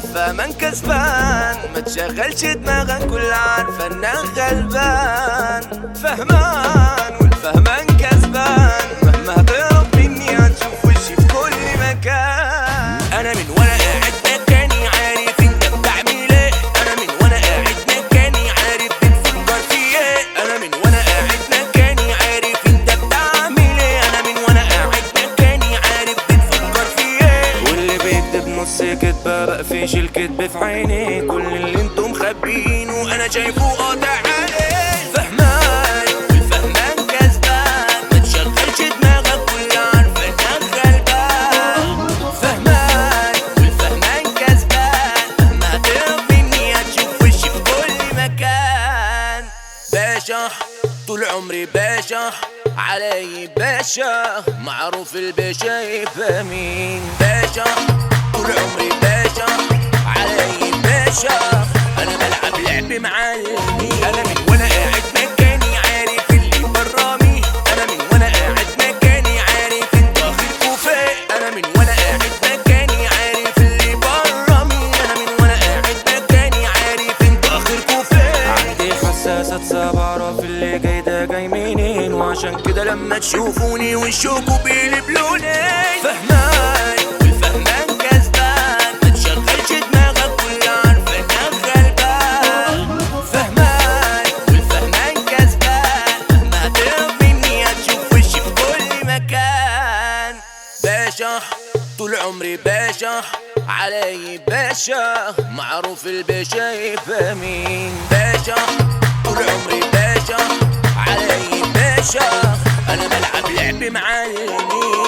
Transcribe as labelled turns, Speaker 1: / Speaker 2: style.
Speaker 1: فهمان كسبان، ما تشغلش دماغك كل عارفة انك غلبان. فهمان والفهمان كسبان، مهما هتهرب مني هتشوف وشي في كل مكان. انا من وانا قاعد مكاني عارف انت بتعمل ايه، انا من وانا قاعد مكاني عارف بتفكر في ايه، انا من وانا قاعد مكاني عارف انت بتعمل ايه، انا من وانا قاعد مكاني عارف بتفكر في ايه. واللي بيكتب نص كدبه بقفش الكدب في عيني، كل اللي انتم مخبيينه انا شايفه قاطع عليه. فهمان والفهمان كسبان، ما تشغلش دماغك كل عارفه انك غلبان. فهمان والفهمان كسبان، مهما هتهرب مني هتشوف وشي في كل مكان. باشا طول عمري باشا، علي باشا، معروف الباشا يبقى مين. باشا طول عمري باشا، علي باشا، انا بلعب لعب معلمين. انا من وانا قاعد مكاني عارف اللي برامي، انا من وانا قاعد مكاني عارف انتوا اخركوا فين، انا من وانا قاعد مكاني عارف اللي برامي، انا من وانا قاعد مكاني عارف انتوا اخركوا فين. عندي حساسة صعب اعرف اللي جاي ده جاي منين، وعشان كده لما تشوفوني وشكوا بيقلب لونين. فهمان والفهمان كسبان، ما تشغلش دماغك كل عارفة انك غلبان. فهمان والفهمان كسبان، مهما هتهرب مني هتشوف وشي في كل مكان. باشا طول عمري باشا، علي باشا، معروف الباشا يبقى مين. باشا طول عمري باشا، علي باشا، انا بلعب لعب معلمين.